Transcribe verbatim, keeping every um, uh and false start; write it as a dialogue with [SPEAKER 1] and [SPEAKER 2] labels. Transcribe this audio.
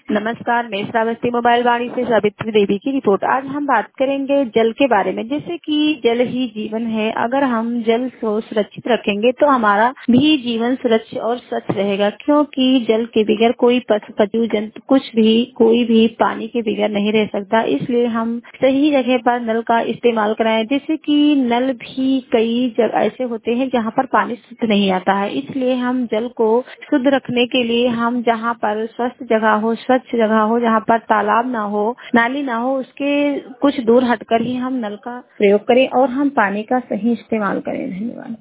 [SPEAKER 1] नमस्कार, मैं श्रावस्ती मोबाइल वाणी से सावित्री देवी की रिपोर्ट। आज हम बात करेंगे जल के बारे में। जैसे कि जल ही जीवन है। अगर हम जल को सुरक्षित रखेंगे तो हमारा भी जीवन सुरक्षित और स्वच्छ रहेगा, क्योंकि जल के बगैर कोई पशु पशु जंतु कुछ भी कोई भी पानी के बगैर नहीं रह सकता। इसलिए हम सही जगह पर नल का इस्तेमाल कराएं। जैसे कि नल भी कई जगह ऐसे होते हैं जहाँ पर पानी शुद्ध नहीं आता है, इसलिए हम जल को शुद्ध रखने के लिए हम जहाँ पर स्वस्थ जगह हो, स्वच्छ जगह हो, जहाँ पर तालाब ना हो, नाली ना हो, उसके कुछ दूर हटकर ही हम नल का प्रयोग करें और हम पानी का सही इस्तेमाल करें। धन्यवाद।